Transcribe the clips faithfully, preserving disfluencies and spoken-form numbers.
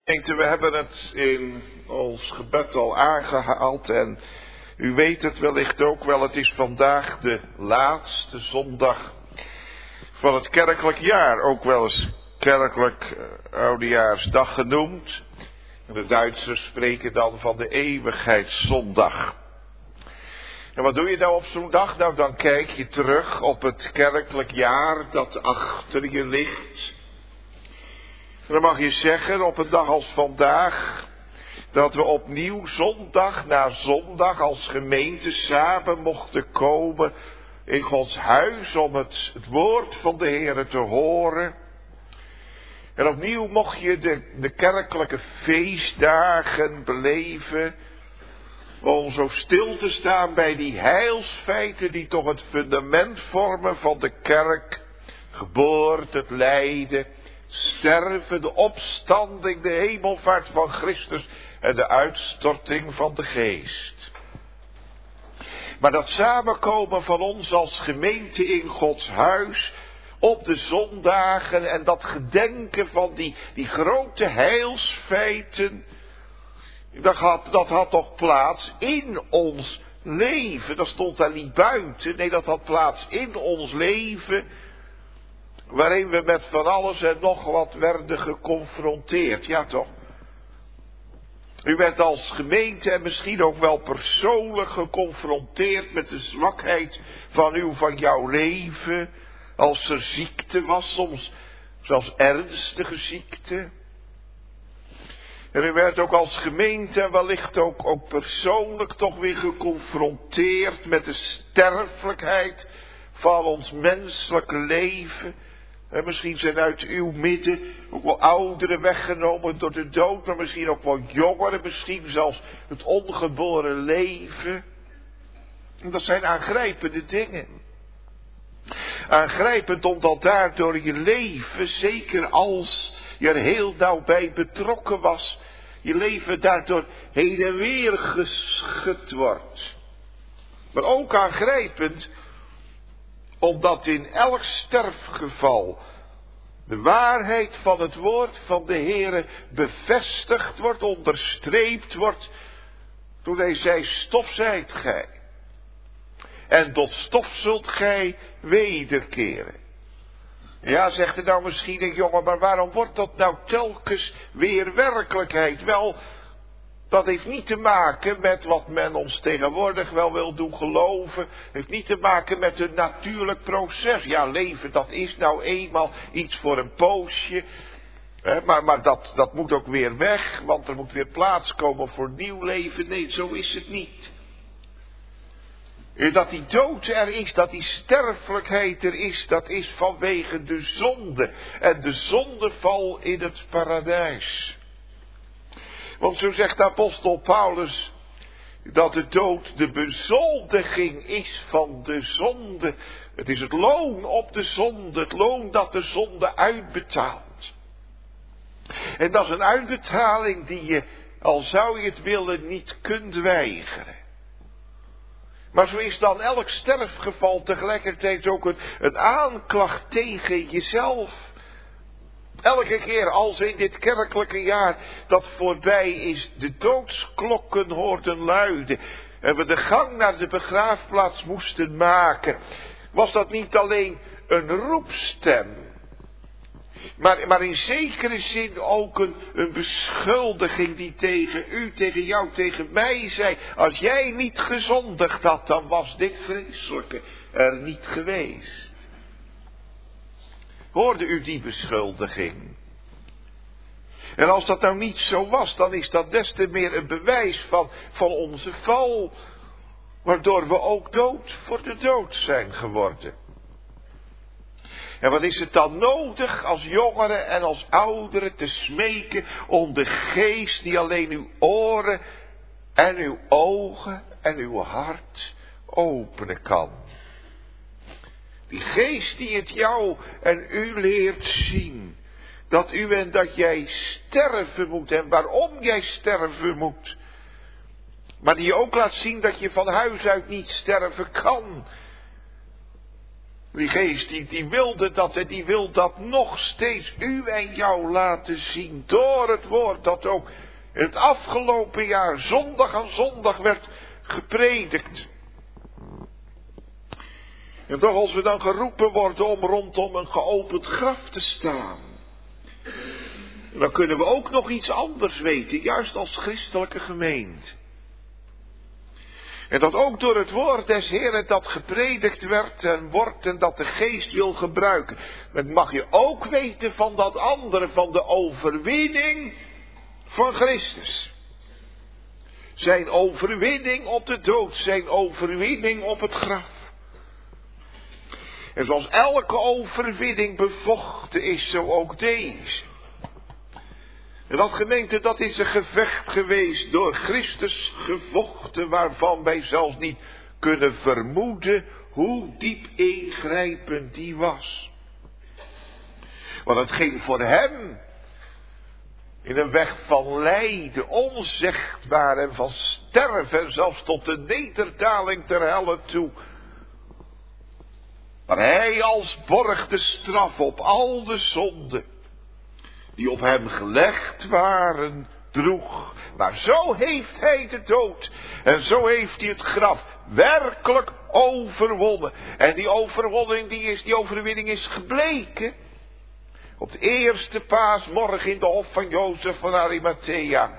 We hebben het in ons gebed al aangehaald en u weet het wellicht ook wel, het is vandaag de laatste zondag van het kerkelijk jaar, ook wel eens kerkelijk oudejaarsdag genoemd. En de Duitsers spreken dan van de eeuwigheidszondag. En wat doe je nou op zo'n dag? Nou, dan kijk je terug op het kerkelijk jaar dat achter je ligt. En dan mag je zeggen, op een dag als vandaag, dat we opnieuw zondag na zondag als gemeente samen mochten komen in Gods huis om het, het woord van de Heere te horen. En opnieuw mocht je de, de kerkelijke feestdagen beleven, om zo stil te staan bij die heilsfeiten die toch het fundament vormen van de kerk. Geboorte, het lijden, sterven, de opstanding, de hemelvaart van Christus en de uitstorting van de geest. Maar dat samenkomen van ons als gemeente in Gods huis op de zondagen en dat gedenken van die, die grote heilsfeiten, dat had, dat had toch plaats in ons leven. Dat stond daar niet buiten, nee, dat had plaats in ons leven, waarin we met van alles en nog wat werden geconfronteerd. Ja toch? U werd als gemeente en misschien ook wel persoonlijk geconfronteerd met de zwakheid van uw, van jouw leven. Als er ziekte was, soms zelfs ernstige ziekte. En u werd ook als gemeente en wellicht ook, ook persoonlijk toch weer geconfronteerd met de sterfelijkheid van ons menselijke leven. En misschien zijn uit uw midden ook wel ouderen weggenomen door de dood, maar misschien ook wel jongeren, misschien zelfs het ongeboren leven. En dat zijn aangrijpende dingen. Aangrijpend omdat daardoor je leven, zeker als je er heel nauw bij betrokken was, je leven daardoor heen en weer geschud wordt. Maar ook aangrijpend omdat in elk sterfgeval de waarheid van het woord van de Heere bevestigd wordt, onderstreept wordt, toen hij zei, stof zijt gij. En tot stof zult gij wederkeren. Ja, zegt er nou misschien een jongen, maar waarom wordt dat nou telkens weer werkelijkheid? Wel, dat heeft niet te maken met wat men ons tegenwoordig wel wil doen geloven. Heeft niet te maken met een natuurlijk proces. Ja, leven, dat is nou eenmaal iets voor een poosje. Hè, maar maar dat, dat moet ook weer weg, want er moet weer plaats komen voor nieuw leven. Nee, zo is het niet. Dat die dood er is, dat die sterfelijkheid er is, dat is vanwege de zonde. En de zondeval in het paradijs. Want zo zegt de apostel Paulus, dat de dood de bezoldiging is van de zonde. Het is het loon op de zonde, het loon dat de zonde uitbetaalt. En dat is een uitbetaling die je, al zou je het willen, niet kunt weigeren. Maar zo is dan elk sterfgeval tegelijkertijd ook een, een aanklacht tegen jezelf. Elke keer als in dit kerkelijke jaar dat voorbij is, de doodsklokken hoorden luiden en we de gang naar de begraafplaats moesten maken, was dat niet alleen een roepstem, maar, maar in zekere zin ook een, een beschuldiging die tegen u, tegen jou, tegen mij zei, als jij niet gezondigd had, dan was dit vreselijke er niet geweest. Hoorde u die beschuldiging? En als dat nou niet zo was, dan is dat des te meer een bewijs van, van onze val, waardoor we ook dood voor de dood zijn geworden. En wat is het dan nodig als jongeren en als ouderen te smeken om de geest die alleen uw oren en uw ogen en uw hart openen kan. Die geest die het jou en u leert zien. Dat u en dat jij sterven moet en waarom jij sterven moet. Maar die je ook laat zien dat je van huis uit niet sterven kan. Die geest die, die wilde dat en die wil dat nog steeds u en jou laten zien. Door het woord dat ook het afgelopen jaar zondag aan zondag werd gepredikt. En toch als we dan geroepen worden om rondom een geopend graf te staan. Dan kunnen we ook nog iets anders weten, juist als christelijke gemeente. En dat ook door het woord des Heeren dat gepredikt werd en wordt en dat de geest wil gebruiken. Dat mag je ook weten van dat andere, van de overwinning van Christus. Zijn overwinning op de dood, zijn overwinning op het graf. En zoals elke overwinning bevochten is, zo ook deze. En dat gemeente, dat is een gevecht geweest, door Christus gevochten, waarvan wij zelfs niet kunnen vermoeden hoe diep ingrijpend die was. Want het ging voor hem in een weg van lijden, onzichtbaar en van sterven, zelfs tot de nederdaling ter helle toe. Maar hij als borg de straf op al de zonden die op hem gelegd waren, droeg. Maar zo heeft hij de dood. En zo heeft hij het graf werkelijk overwonnen. En die overwinning, die, is, die overwinning is gebleken op de eerste paasmorgen in de hof van Jozef van Arimathea.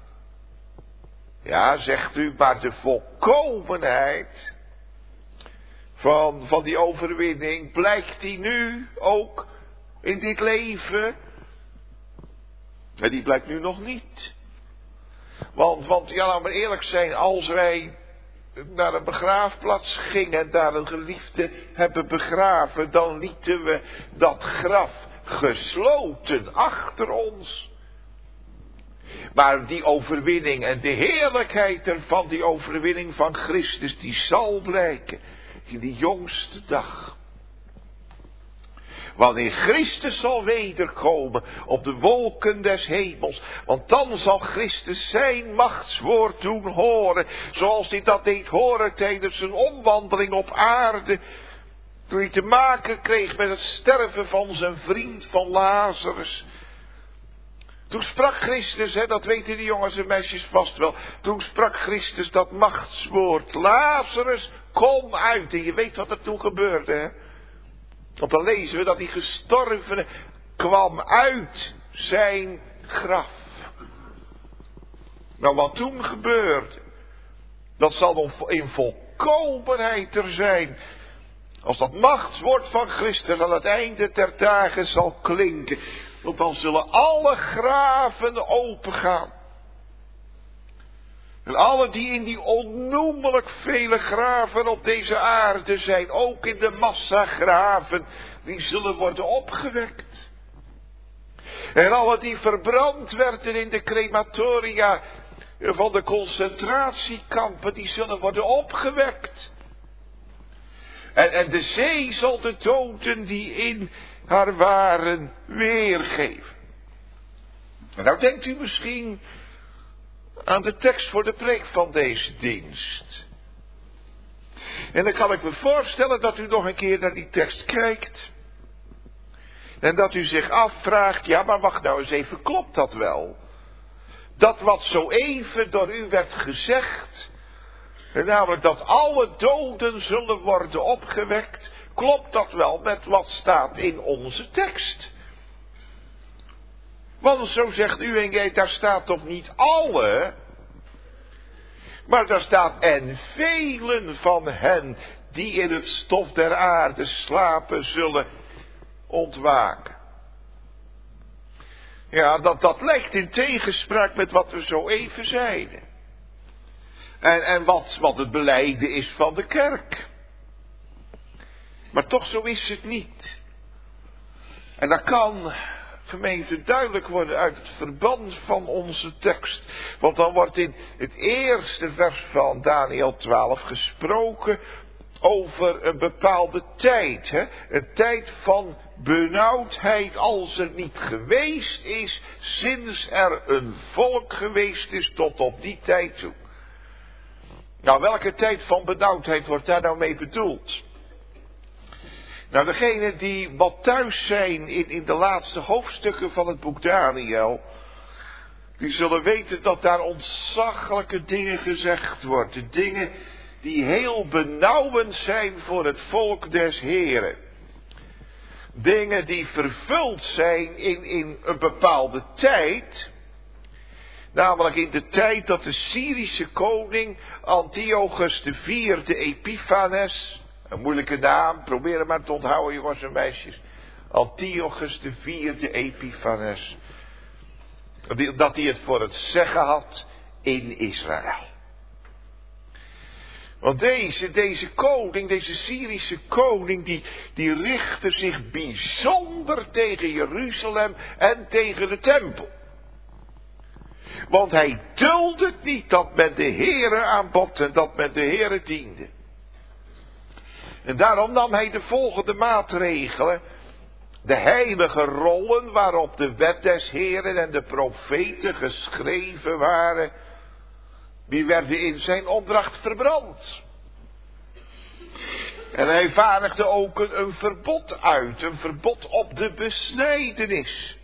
Ja, zegt u, maar de volkomenheid van, van die overwinning, blijkt die nu ook in dit leven? En die blijkt nu nog niet. Want, want ja, laten we eerlijk zijn, als wij naar een begraafplaats gingen en daar een geliefde hebben begraven, dan lieten we dat graf gesloten achter ons. Maar die overwinning en de heerlijkheid ervan, die overwinning van Christus, die zal blijken in die jongste dag. Wanneer Christus zal wederkomen op de wolken des hemels. Want dan zal Christus zijn machtswoord doen horen. Zoals hij dat deed horen tijdens zijn omwandeling op aarde. Toen hij te maken kreeg met het sterven van zijn vriend van Lazarus. Toen sprak Christus, hè, dat weten de jongens en meisjes vast wel. Toen sprak Christus dat machtswoord. Lazarus, kom uit. En je weet wat er toen gebeurde, hè. Want dan lezen we dat die gestorvene kwam uit zijn graf. Nou, wat toen gebeurde, dat zal nog in volkomenheid er zijn. Als dat machtswoord van Christus aan het einde der dagen zal klinken. Want dan zullen alle graven opengaan. En alle die in die onnoemelijk vele graven op deze aarde zijn, ook in de massagraven, die zullen worden opgewekt. En alle die verbrand werden in de crematoria van de concentratiekampen, die zullen worden opgewekt. En, en de zee zal de doden die in haar waren weergeven. En nou denkt u misschien aan de tekst voor de preek van deze dienst. En dan kan ik me voorstellen dat u nog een keer naar die tekst kijkt. En dat u zich afvraagt, ja maar wacht nou eens even, klopt dat wel? Dat wat zo even door u werd gezegd, en namelijk dat alle doden zullen worden opgewekt, klopt dat wel met wat staat in onze tekst? Want zo zegt u en jij, daar staat toch niet alle, maar daar staat en velen van hen die in het stof der aarde slapen zullen ontwaken. Ja, dat, dat lijkt in tegenspraak met wat we zo even zeiden. En, en wat, wat het belijden is van de kerk. Maar toch zo is het niet. En dat kan, gemeente, duidelijk worden uit het verband van onze tekst. Want dan wordt in het eerste vers van Daniel twaalf gesproken over een bepaalde tijd. Hè? Een tijd van benauwdheid als er niet geweest is sinds er een volk geweest is tot op die tijd toe. Nou, welke tijd van benauwdheid wordt daar nou mee bedoeld? Nou, degenen die wat thuis zijn in, in de laatste hoofdstukken van het boek Daniël, die zullen weten dat daar ontzaglijke dingen gezegd worden. Dingen die heel benauwend zijn voor het volk des Heren. Dingen die vervuld zijn in, in een bepaalde tijd. Namelijk in de tijd dat de Syrische koning Antiochus de vierde Epiphanes, een moeilijke naam, probeer het maar te onthouden jongens en meisjes. Antiochus de vierde Epiphanes. Dat hij het voor het zeggen had in Israël. Want deze, deze koning, deze Syrische koning, die, die richtte zich bijzonder tegen Jeruzalem en tegen de tempel. Want hij duldde het niet dat men de Heere aanbad en dat men de Heere diende. En daarom nam hij de volgende maatregelen. De heilige rollen waarop de wet des Heren en de profeten geschreven waren, die werden in zijn opdracht verbrand. En hij vaardigde ook een, een verbod uit, een verbod op de besnijdenis.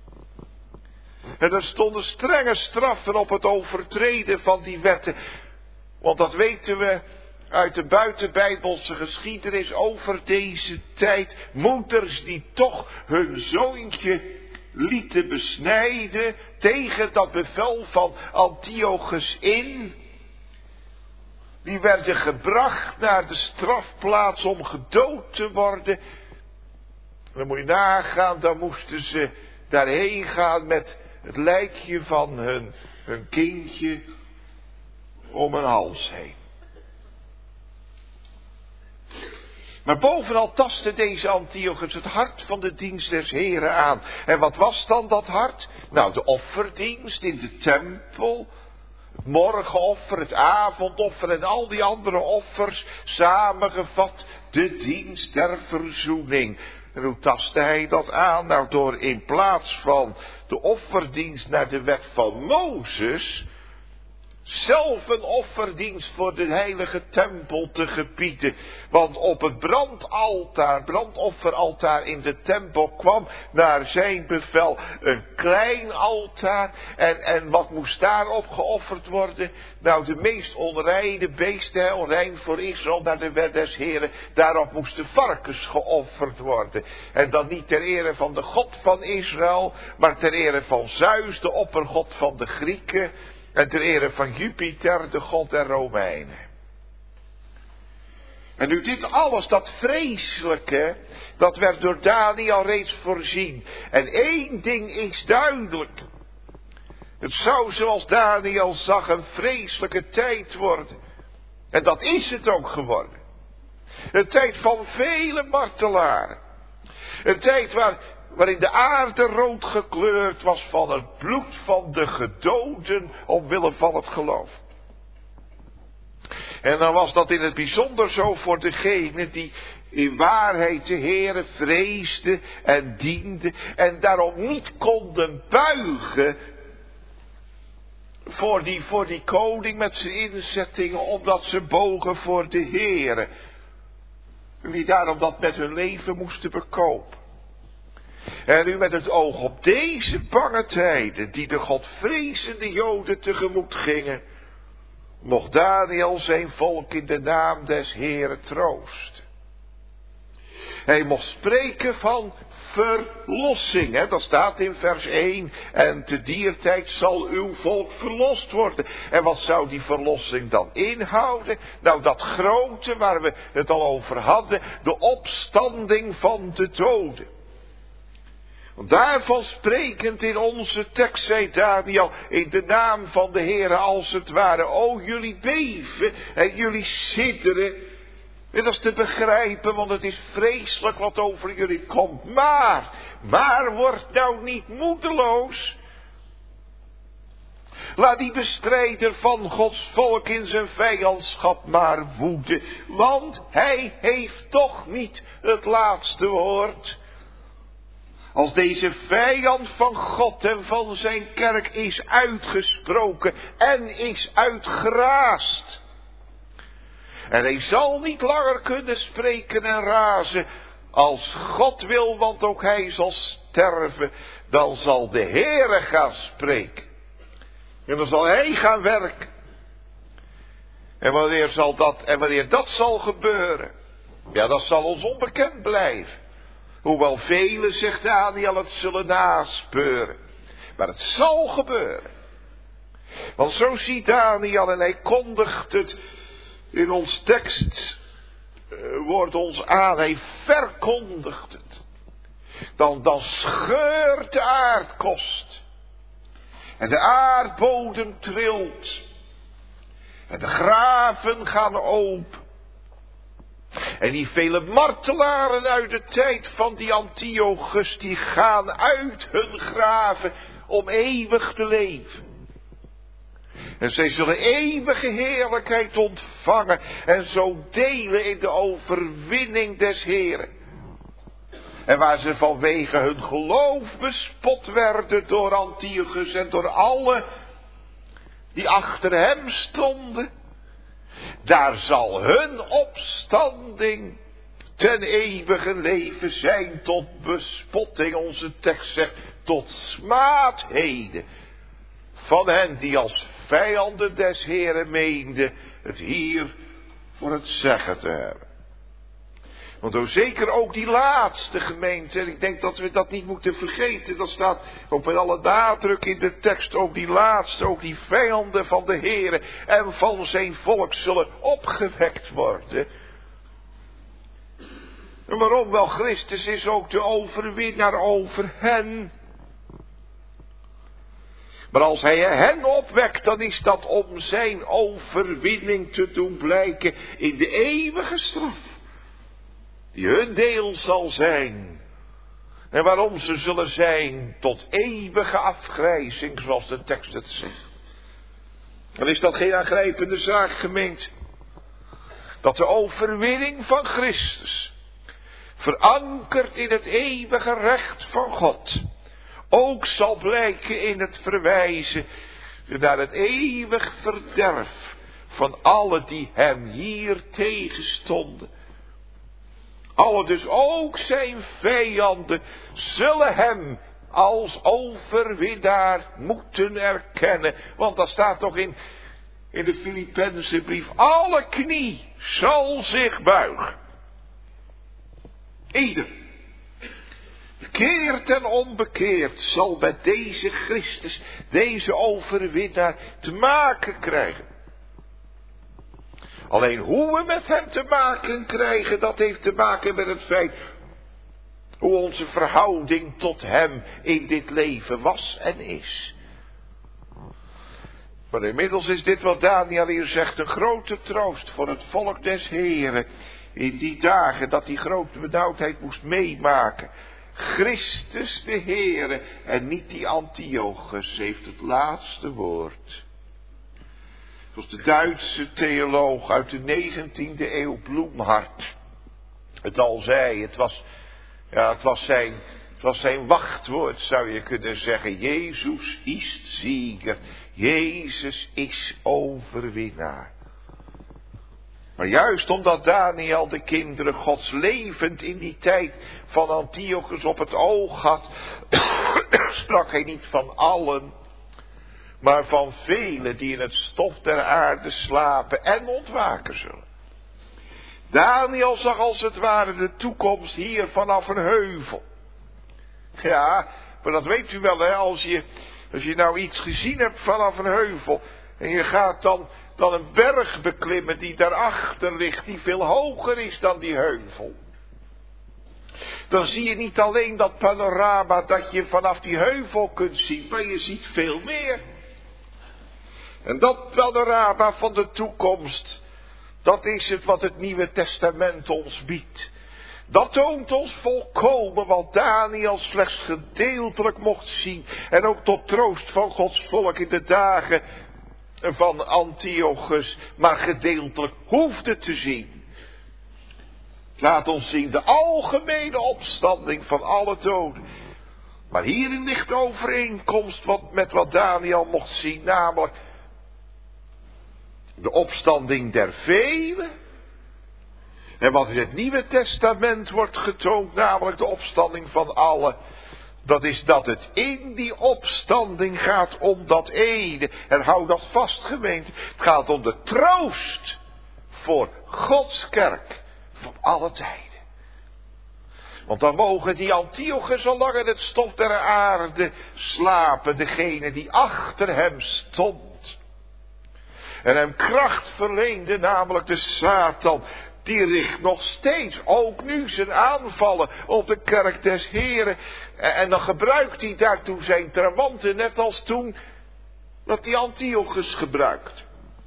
En er stonden strenge straffen op het overtreden van die wetten. Want dat weten we uit de buitenbijbelse geschiedenis over deze tijd. Moeders die toch hun zoontje lieten besnijden tegen dat bevel van Antiochus in. Die werden gebracht naar de strafplaats om gedood te worden. Dan moet je nagaan, dan moesten ze daarheen gaan met het lijkje van hun, hun kindje om hun hals heen. Maar bovenal tastte deze Antiochus het hart van de dienst des Heren aan. En wat was dan dat hart? Nou, de offerdienst in de tempel, het morgenoffer, het avondoffer en al die andere offers, samengevat de dienst der verzoening. En hoe tastte hij dat aan? Nou, door in plaats van de offerdienst naar de wet van Mozes, zelf een offerdienst voor de heilige tempel te gebieden. Want op het brandaltaar, brandofferaltaar in de tempel kwam naar zijn bevel een klein altaar. En, en wat moest daarop geofferd worden? Nou, de meest onreine beesten, onrein voor Israël naar de wet des Heren. Daarop moesten varkens geofferd worden. En dan niet ter ere van de God van Israël, maar ter ere van Zeus, de oppergod van de Grieken. En ter ere van Jupiter, de god der Romeinen. En nu dit alles, dat vreselijke, dat werd door Daniël reeds voorzien. En één ding is duidelijk. Het zou, zoals Daniël zag, een vreselijke tijd worden. En dat is het ook geworden. Een tijd van vele martelaren. Een tijd waar... waarin de aarde rood gekleurd was van het bloed van de gedoden omwille van het geloof. En dan was dat in het bijzonder zo voor degenen die in waarheid de Heere vreesden en dienden en daarom niet konden buigen voor die, voor die koning met zijn inzettingen, omdat ze bogen voor de Heere. Die daarom dat met hun leven moesten bekopen. En nu met het oog op deze bange tijden, die de godvrezende Joden tegemoet gingen, mocht Daniël zijn volk in de naam des Heren troosten. Hij mocht spreken van verlossing, hè? Dat staat in vers één. En te dier tijd zal uw volk verlost worden. En wat zou die verlossing dan inhouden? Nou, dat grote waar we het al over hadden, de opstanding van de doden. Daarvan sprekend in onze tekst zei Daniël, in de naam van de Heere als het ware, o jullie beven en jullie sidderen. En dat is te begrijpen, want het is vreselijk wat over jullie komt. Maar, maar word nou niet moedeloos. Laat die bestrijder van Gods volk in zijn vijandschap maar woeden, want hij heeft toch niet het laatste woord. Als deze vijand van God en van zijn kerk is uitgesproken en is uitgeraasd. En hij zal niet langer kunnen spreken en razen, Als God wil, want ook hij zal sterven, dan zal de Heere gaan spreken. En dan zal hij gaan werken. En wanneer zal dat, en wanneer dat zal gebeuren, ja, dat zal ons onbekend blijven. Hoewel velen, zegt Daniel, het zullen naspeuren. Maar het zal gebeuren. Want zo ziet Daniel, en hij kondigt het in ons tekst, uh, wordt ons aan, hij verkondigt het. Dan, dan scheurt de aardkost. En de aardbodem trilt. En de graven gaan open. En die vele martelaren uit de tijd van die Antiochus, die gaan uit hun graven om eeuwig te leven. En zij zullen eeuwige heerlijkheid ontvangen en zo delen in de overwinning des Heren. En waar ze vanwege hun geloof bespot werden door Antiochus en door alle die achter hem stonden, daar zal hun opstanding ten eeuwige leven zijn tot bespotting, onze tekst zegt, tot smaadheden van hen die als vijanden des Heren meenden het hier voor het zeggen te hebben. Want ook zeker ook die laatste gemeente, en ik denk dat we dat niet moeten vergeten, dat staat ook met alle nadruk in de tekst, ook die laatste, ook die vijanden van de Heere en van zijn volk zullen opgewekt worden. En waarom? Wel, Christus is ook de overwinnaar over hen. Maar als hij hen opwekt, dan is dat om zijn overwinning te doen blijken in de eeuwige straf. Die hun deel zal zijn. En waarom ze zullen zijn tot eeuwige afgrijzing, zoals de tekst het zegt. Dan is dat geen aangrijpende zaak, gemeente. Dat de overwinning van Christus, verankerd in het eeuwige recht van God, ook zal blijken in het verwijzen naar het eeuwig verderf van alle die hem hier tegenstonden. Alle dus ook zijn vijanden zullen hem als overwinnaar moeten erkennen. Want dat staat toch in, in de Filippense brief. Alle knie zal zich buigen. Ieder, bekeerd en onbekeerd, zal met deze Christus, deze overwinnaar, te maken krijgen. Alleen hoe we met hem te maken krijgen, dat heeft te maken met het feit hoe onze verhouding tot hem in dit leven was en is. Maar inmiddels is dit wat Daniel hier zegt een grote troost voor het volk des Heren. In die dagen dat die grote benauwdheid moest meemaken. Christus de Heere en niet die Antiochus heeft het laatste woord. Zoals de Duitse theoloog uit de negentiende eeuw Bloemhard het al zei. Het was, ja, het was, zijn, het was zijn wachtwoord, zou je kunnen zeggen. Jezus is Sieger. Jezus is overwinnaar. Maar juist omdat Daniel de kinderen Gods levend in die tijd van Antiochus op het oog had, sprak hij niet van allen, maar van velen die in het stof der aarde slapen en ontwaken zullen. Daniel zag als het ware de toekomst hier vanaf een heuvel. Ja, maar dat weet u wel, hè, als je, als je nou iets gezien hebt vanaf een heuvel en je gaat dan, dan een berg beklimmen die daarachter ligt, die veel hoger is dan die heuvel. Dan zie je niet alleen dat panorama dat je vanaf die heuvel kunt zien, maar je ziet veel meer. En dat panorama van de toekomst, dat is het wat het Nieuwe Testament ons biedt. Dat toont ons volkomen wat Daniel slechts gedeeltelijk mocht zien. En ook tot troost van Gods volk in de dagen van Antiochus, maar gedeeltelijk hoefde te zien. Laat ons zien de algemene opstanding van alle doden. Maar hierin ligt de overeenkomst wat, met wat Daniel mocht zien, namelijk de opstanding der velen En wat in het Nieuwe Testament wordt getoond, namelijk de opstanding van allen, dat is dat het in die opstanding gaat om dat ene. En hou dat vast, gemeente. Het gaat om de troost voor Gods kerk van alle tijden. Want dan mogen die Antiochus al lang in het stof der aarde slapen, degene die achter hem stond. En hem kracht verleende, namelijk de Satan. Die richt nog steeds, ook nu, zijn aanvallen op de kerk des Heren. En dan gebruikt hij daartoe zijn trawanten, net als toen dat die Antiochus gebruikt.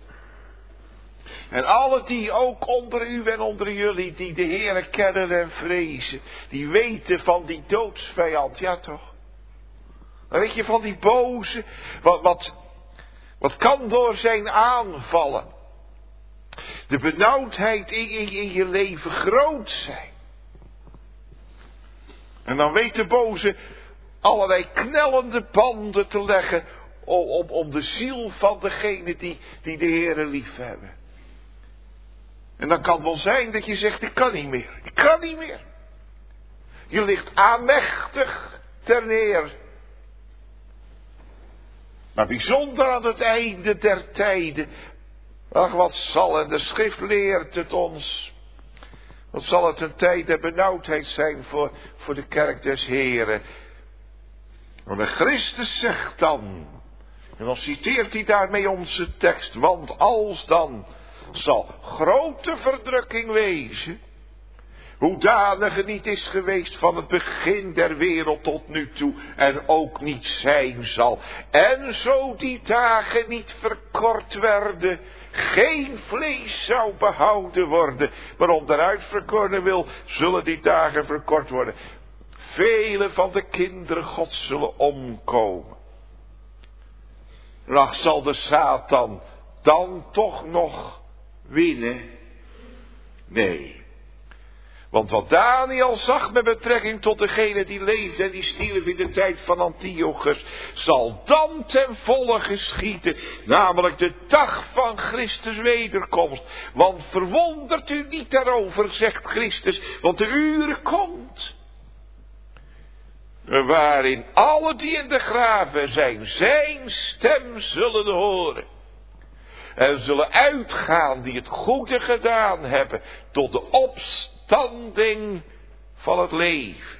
En alle die ook onder u en onder jullie, die de Heere kennen en vrezen, die weten van die doodsvijand, ja toch? Dan weet je, van die boze, wat, wat, wat kan door zijn aanvallen de benauwdheid in, in, in je leven groot zijn. En dan weet de boze allerlei knellende banden te leggen om, om, om de ziel van degene die, die de Heere lief hebben. En dan kan het wel zijn dat je zegt, ik kan niet meer, ik kan niet meer. Je ligt aanmächtig ter neer. Maar bijzonder aan het einde der tijden. Ach, wat zal, en de schrift leert het ons. Wat zal het een tijd der benauwdheid zijn voor, voor de kerk des Heren. Maar de Christus zegt dan, en dan citeert hij daarmee onze tekst, want als dan zal grote verdrukking wezen, hoedanig het niet is geweest van het begin der wereld tot nu toe en ook niet zijn zal. En zo die dagen niet verkort werden, geen vlees zou behouden worden, maar om de uitverkorene wil zullen die dagen verkort worden. Vele van de kinderen Gods zullen omkomen. Ach, zal de Satan dan toch nog winnen? Nee. Want wat Daniel zag met betrekking tot degene die leefde en die stierf in de tijd van Antiochus, zal dan ten volle geschieden, namelijk de dag van Christus wederkomst. Want verwondert u niet daarover, zegt Christus, want de uren komt, waarin alle die in de graven zijn, zijn stem zullen horen. En zullen uitgaan die het goede gedaan hebben tot de opstanding van het leven.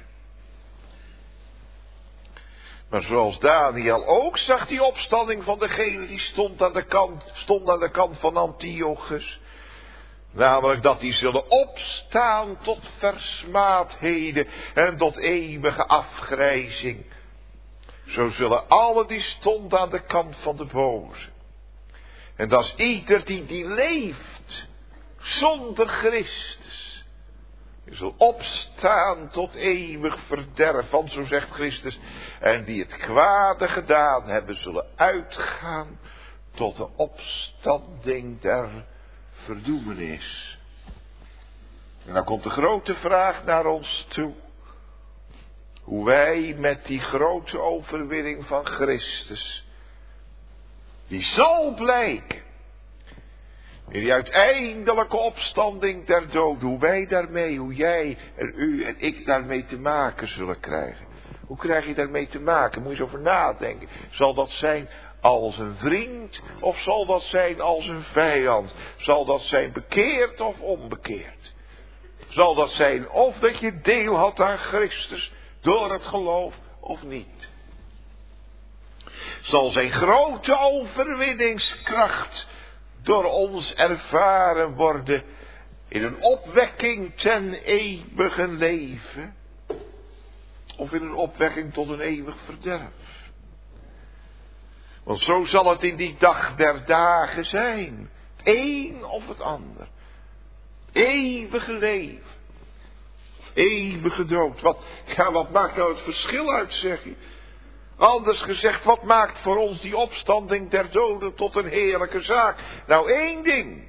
Maar zoals Daniel ook zag die opstanding van degene die stond aan de kant, stond aan de kant van Antiochus. Namelijk dat die zullen opstaan tot versmaadheden en tot eeuwige afgrijzing. Zo zullen alle die stond aan de kant van de boze. En dat is ieder die die leeft zonder Christus. Die zal opstaan tot eeuwig verderf. Want zo zegt Christus. En die het kwade gedaan hebben zullen uitgaan tot de opstanding der verdoemenis. En dan komt de grote vraag naar ons toe. Hoe wij met die grote overwinning van Christus, die zal blijken, in die uiteindelijke opstanding der dood, hoe wij daarmee, hoe jij en u en ik daarmee te maken zullen krijgen. Hoe krijg je daarmee te maken? Moet je eens over nadenken. Zal dat zijn als een vriend of zal dat zijn als een vijand? Zal dat zijn bekeerd of onbekeerd? Zal dat zijn of dat je deel had aan Christus door het geloof of niet? Zal zijn grote overwinningskracht door ons ervaren worden in een opwekking ten eeuwige leven? Of in een opwekking tot een eeuwig verderf? Want zo zal het in die dag der dagen zijn. Het een of het ander. Eeuwige leven. Eeuwige dood. Wat, ja, wat maakt nou het verschil uit, zeg je? Anders gezegd, wat maakt voor ons die opstanding der doden tot een heerlijke zaak? Nou, één ding.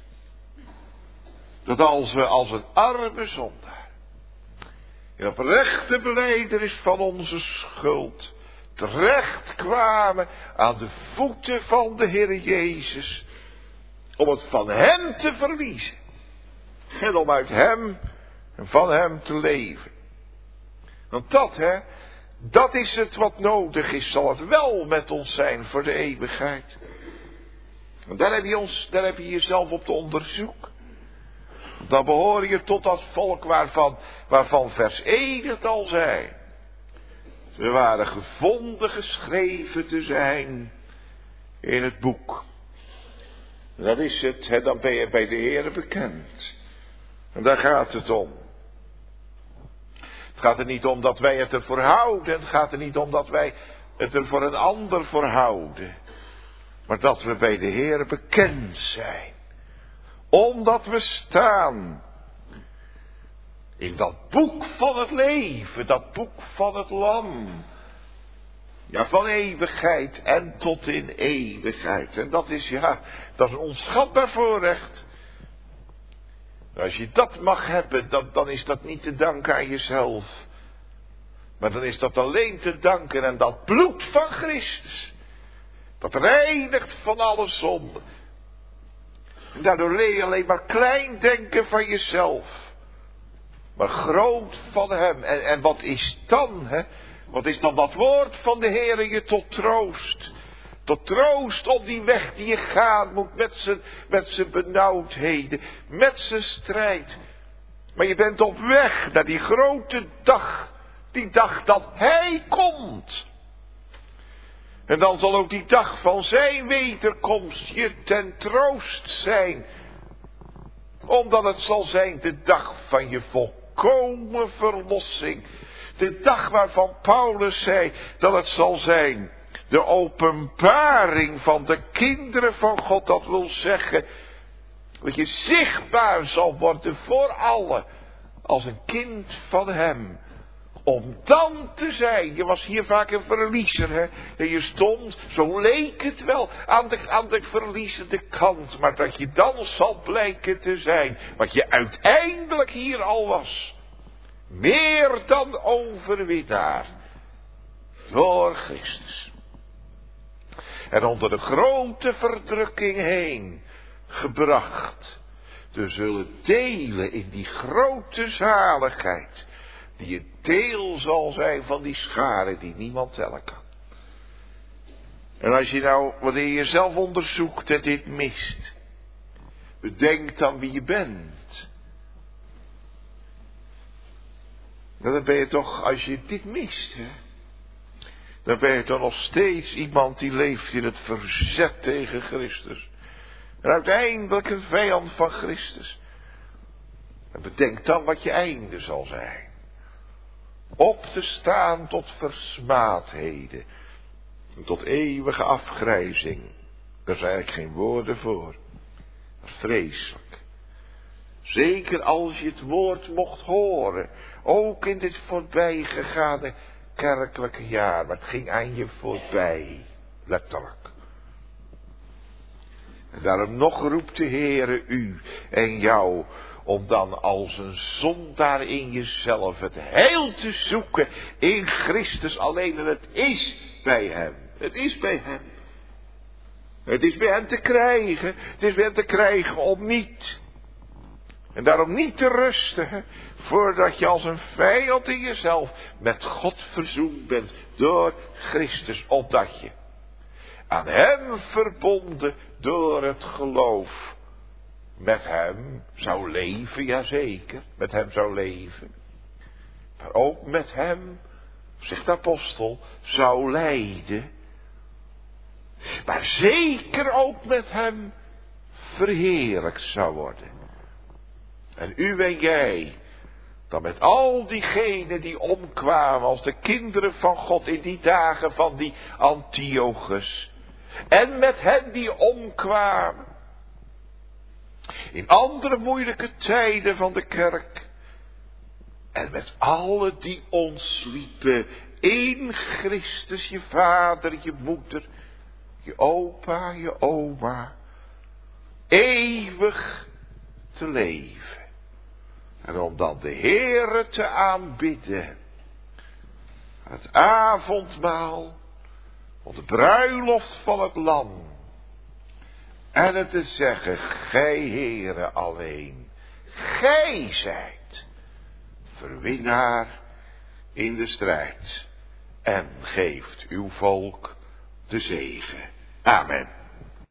Dat als we als een arme zondaar in oprechte belijdenis van onze schuld terecht kwamen aan de voeten van de Heer Jezus, om het van hem te verliezen En om uit hem en van hem te leven. Want dat, hè, dat is het wat nodig is. Zal het wel met ons zijn voor de eeuwigheid. En daar heb je, ons, daar heb je jezelf op te onderzoeken. Dan behoor je tot dat volk waarvan, waarvan vers één het al zei. Ze waren gevonden geschreven te zijn in het boek. Dat is het, hè, dan ben je bij de Heere bekend. En daar gaat het om. Het gaat er niet om dat wij het ervoor houden. Het gaat er niet om dat wij het er voor een ander voor houden. Maar dat we bij de Heere bekend zijn. Omdat we staan in dat boek van het leven. Dat boek van het lam. Ja, van eeuwigheid en tot in eeuwigheid. En dat is, ja, dat is een onschatbaar voorrecht. Als je dat mag hebben, dan, dan is dat niet te danken aan jezelf. Maar dan is dat alleen te danken aan dat bloed van Christus. Dat reinigt van alle zonde. En daardoor leer je alleen maar klein denken van jezelf. Maar groot van hem. En, en wat is dan, hè? Wat is dan dat woord van de Heere je tot troost? Tot troost op die weg die je gaan moet met zijn, met zijn benauwdheden, met zijn strijd. Maar je bent op weg naar die grote dag, die dag dat hij komt. En dan zal ook die dag van zijn wederkomst je ten troost zijn. Omdat het zal zijn de dag van je volkomen verlossing. De dag waarvan Paulus zei dat het zal zijn de openbaring van de kinderen van God. Dat wil zeggen dat je zichtbaar zal worden voor allen als een kind van hem. Om dan te zijn, je was hier vaak een verliezer, hè. En je stond, zo leek het wel, aan de, aan de verliezende kant. Maar dat je dan zal blijken te zijn, wat je uiteindelijk hier al was. Meer dan overwinnaar. Door Christus. En onder de grote verdrukking heen gebracht. Te zullen delen in die grote zaligheid. Die het deel zal zijn van die schare die niemand tellen kan. En als je nou, wanneer je jezelf onderzoekt en dit mist. Bedenk dan wie je bent. Dan ben je toch, als je dit mist, hè, dan ben je toch nog steeds iemand die leeft in het verzet tegen Christus. En uiteindelijk een vijand van Christus. En bedenk dan wat je einde zal zijn. Op te staan tot versmaadheden. Tot eeuwige afgrijzing. Daar zijn eigenlijk geen woorden voor. Vreselijk. Zeker als je het woord mocht horen. Ook in dit voorbijgegaane kerkelijke jaar. Maar het ging aan je voorbij. Letterlijk. En daarom nog roept de Heere u en jou. Om dan als een zondaar in jezelf het heil te zoeken in Christus alleen. En het is bij hem. Het is bij hem. Het is bij hem te krijgen. Het is bij hem te krijgen om niet. En daarom niet te rusten. Hè, voordat je als een vijand in jezelf met God verzoend bent door Christus. Opdat je aan hem verbonden door het geloof. Met hem zou leven, jazeker, met hem zou leven. Maar ook met hem, zegt de apostel, zou lijden. Maar zeker ook met hem verheerlijkt zou worden. En u en jij, dan met al diegenen die omkwamen als de kinderen van God in die dagen van die Antiochus. En met hen die omkwamen. In andere moeilijke tijden van de kerk. En met alle die ontsliepen in Christus, je vader, je moeder, je opa, je oma. Eeuwig te leven. En om dan de Heere te aanbidden. Het avondmaal. Op de bruiloft van het lam. En het te zeggen, gij Heere alleen, gij zijt verwinnaar in de strijd en geeft uw volk de zegen. Amen.